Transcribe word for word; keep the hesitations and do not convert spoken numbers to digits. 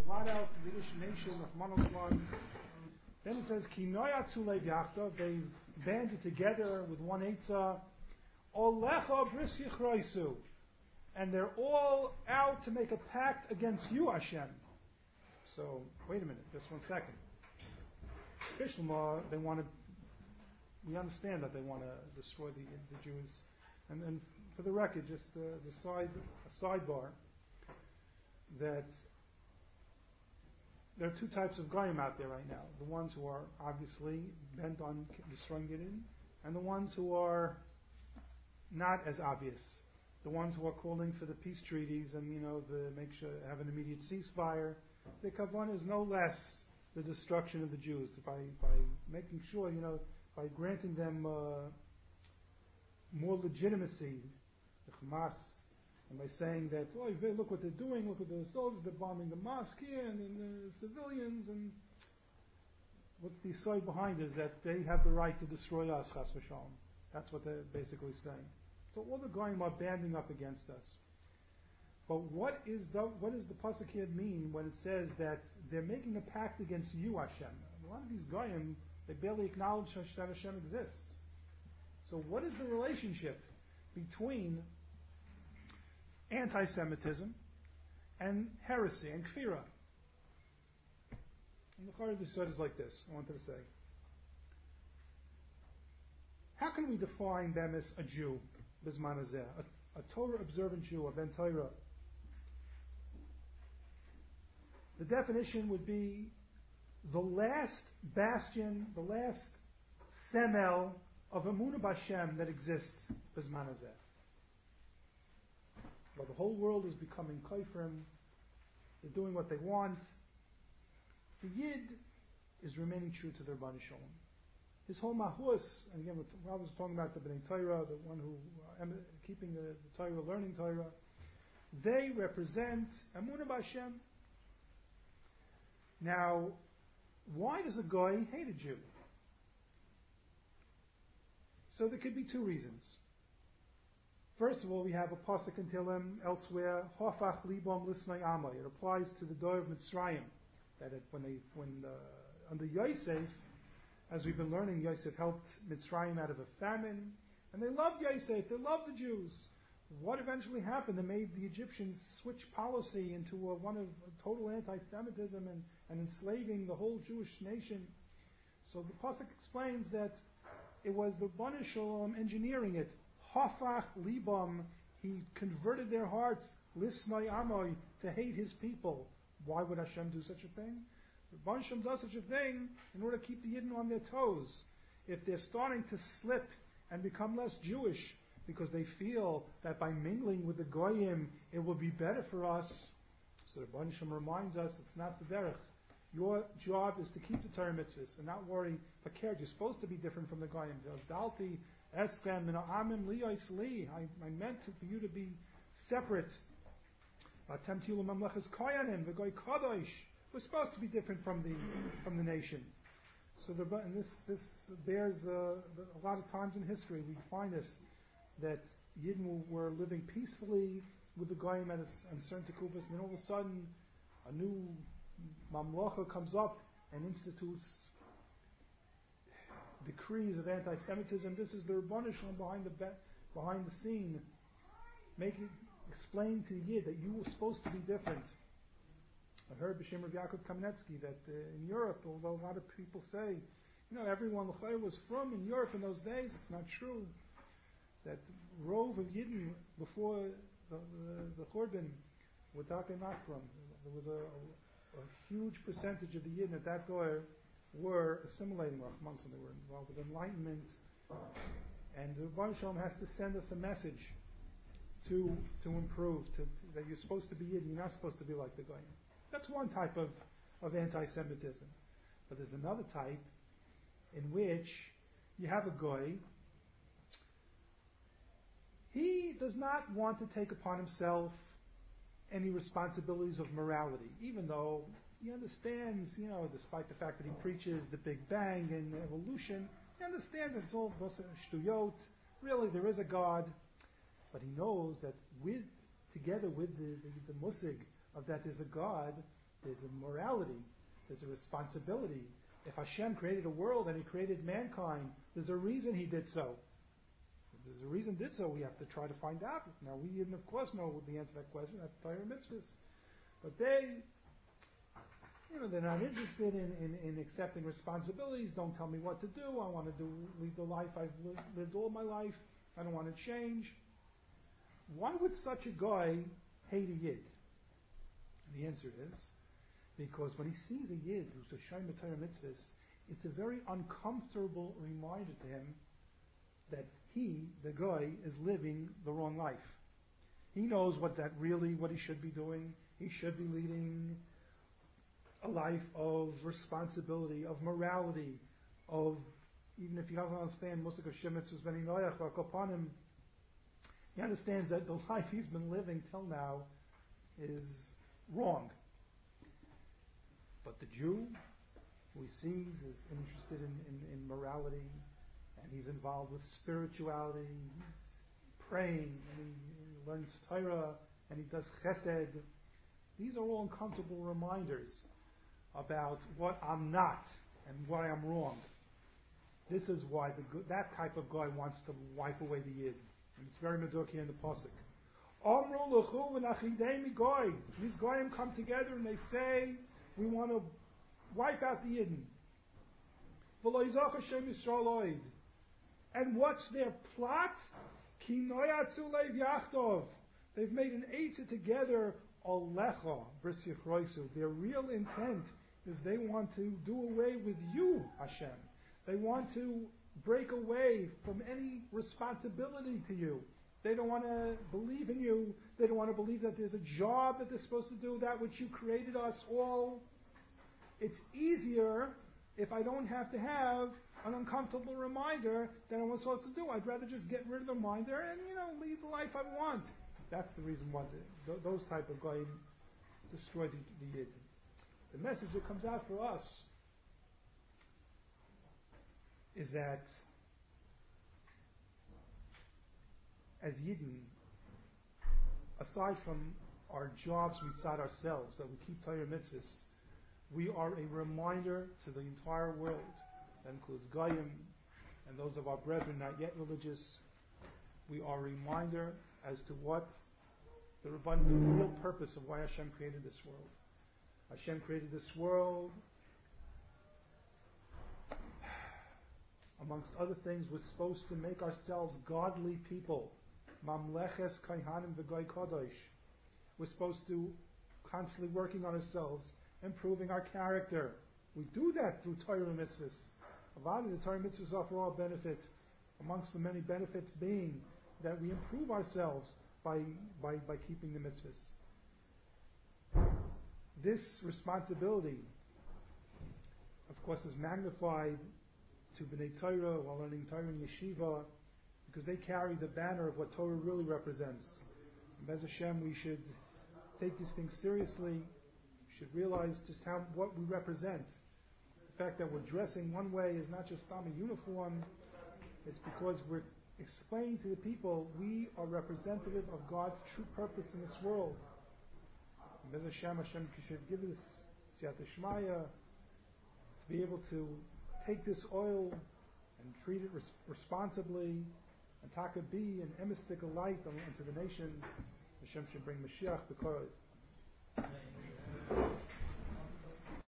blot out the Yiddish nation of Monoslan. Then it says, Ki noyatzu le'yachta, they've banded together with one Eitzah, Olecha bris yichraisu, and they're all out to make a pact against you, Hashem. So, wait a minute, just one second. Bishlama, they want to, we understand that they want to destroy the, the Jews. And then, for the record, just uh, as a side, a sidebar, that there are two types of goyim out there right now. The ones who are obviously bent on destroying Gideon, and the ones who are not as obvious. The ones who are calling for the peace treaties and, you know, the make sure have an immediate ceasefire. The kavanah is no less the destruction of the Jews by by making sure, you know, by granting them uh, more legitimacy, the Hamas, and by saying that, oh, look what they're doing, look at the soldiers, they're bombing the mosque here and, and the civilians, and what's the side behind is that they have the right to destroy us, chas v'shalom. That's what they're basically saying. So all the goyim are banding up against us. But what is the what does the pasuk here mean when it says that they're making a pact against you, Hashem? A lot of these goyim, they barely acknowledge that Hashem exists. So what is the relationship between anti-Semitism and heresy and kfira? And the Chari of the Sod is like this. I wanted to say, how can we define them as a Jew, Bizman Hazeh, a, a Torah observant Jew, a Ben Torah? The definition would be the last bastion, the last semel of Emunah B'Hashem that exists, Bizman Hazeh. Well, the whole world is becoming kafrim. They're doing what they want. The Yid is remaining true to their Bani Shalom. His whole mahus, and again, I was talking about the Bnei Torah, the one who uh, keeping the, the Torah, learning Torah, they represent Emunah B'Hashem. Now, why does a goy hate a Jew? So there could be two reasons. First of all, we have a pasuk in Tehillim elsewhere, Hafach libam lisnei amay. It applies to the door of Mitzrayim, that it, when they, when uh, under Yosef, as we've been learning, Yosef helped Mitzrayim out of a famine, and they loved Yosef, they loved the Jews. What eventually happened? They made the Egyptians switch policy into a, one of a total anti-Semitism and, and enslaving the whole Jewish nation. So the pasuk explains that it was the Bnei Shalom engineering it. Hafach libam, he converted their hearts, lisnai amoy, to hate his people. Why would Hashem do such a thing? The Bnei Shalom does such a thing in order to keep the Yidden on their toes. If they're starting to slip and become less Jewish because they feel that by mingling with the Goyim it will be better for us, so the Bnei Shalom reminds us it's not the derech. Your job is to keep the Torah mitzvahs and not worry. Fakir, you're supposed to be different from the Goyim. Dalti eskem amim liyos li. I meant to, for you to be separate. We're supposed to be different from the from the nation. So the, and this this bears uh, a lot of times in history we find this, that Yidden were living peacefully with the Goyim at a, a certain tekubas, and then all of a sudden a new Mamlocha comes up and institutes decrees of anti-Semitism. This is the Rebbeinu Shalom behind the be- behind the scene, making explain to Yid that you were supposed to be different. I heard B'Shem Rav Yaakov Kamenetsky that uh, in Europe, although a lot of people say, you know, everyone l'chayr was from in Europe in those days, it's not true. That rove of Yidden before the the, the Churban were darker not from. There was a, a, a huge percentage of the Yidden at that door were assimilating Rahman, they were involved with enlightenment, and the Rebbeinu Shalom has to send us a message to to improve, to, to, that you're supposed to be Yidden, you're not supposed to be like the Goyim. That's one type of, of anti-Semitism. But there's another type in which you have a Goy. He does not want to take upon himself any responsibilities of morality, even though he understands, you know, despite the fact that he preaches the Big Bang and evolution, he understands it's all shtuyot. Really, there is a God, but he knows that with together with the the, the musig of that there's a God, there's a morality, there's a responsibility. If Hashem created a world and He created mankind, there's a reason He did so. If there's a reason He did so, we have to try to find out. Now we didn't, of course, know the answer to that question. That's Torah mitzvahs. But they, you know, they're not interested in, in, in accepting responsibilities. Don't tell me what to do. I want to do lead the life I've lived, lived all my life. I don't want to change. Why would such a guy hate a Yid? And the answer is because when he sees a Yid who's a Shayim Torah mitzvahs, it's a very uncomfortable reminder to him that he, the guy, is living the wrong life. He knows what that really, what he should be doing. He should be leading a life of responsibility, of morality, of, even if he doesn't understand Musik of Shemitz is Beni Noach upon him, he understands that the life he's been living till now is wrong. But the Jew, who he sees, is interested in, in, in morality, and he's involved with spirituality, he's praying, and he, he learns Torah, and he does chesed. These are all uncomfortable reminders about what I'm not and why I'm wrong. This is why the, that type of guy wants to wipe away the Yid. And it's very meduk here in the pasuk. These goyim come together and they say, we want to wipe out the Yidden. And what's their plot? They've made an eitzah together. Their real intent is they want to do away with you, Hashem. They want to break away from any responsibility to you. They don't want to believe in you. They don't want to believe that there's a job that they're supposed to do, that which you created us all. It's easier if I don't have to have an uncomfortable reminder that I'm supposed to do. I'd rather just get rid of the reminder and, you know, lead the life I want. That's the reason why the, th- those type of guys destroy the, the Yid. The message that comes out for us is that as Yidden, aside from our jobs mitzad ourselves, that we keep Torah mitzvahs, we are a reminder to the entire world. That includes Goyim and those of our brethren not yet religious. We are a reminder as to what the, the real purpose of why Hashem created this world. Hashem created this world, amongst other things, we're supposed to make ourselves godly people. Mamleches kaihanim v'goy kodosh. We're supposed to constantly working on ourselves, improving our character. We do that through Torah mitzvahs. Avada, the Torah mitzvahs offer all benefit, amongst the many benefits being that we improve ourselves by, by, by keeping the mitzvahs. This responsibility, of course, is magnified to B'nai Torah while learning Torah in yeshiva, because they carry the banner of what Torah really represents. And Bez Hashem, we should take these things seriously. We should realize just how what we represent. The fact that we're dressing one way is not just a uniform. It's because we're explaining to the people we are representative of God's true purpose in this world. And Bez Hashem, Hashem should give us Siyata Shmaya to be able to take this oil and treat it res- responsibly, and taka be an emistic light unto the nations. Hashem should bring Mashiach b'korov.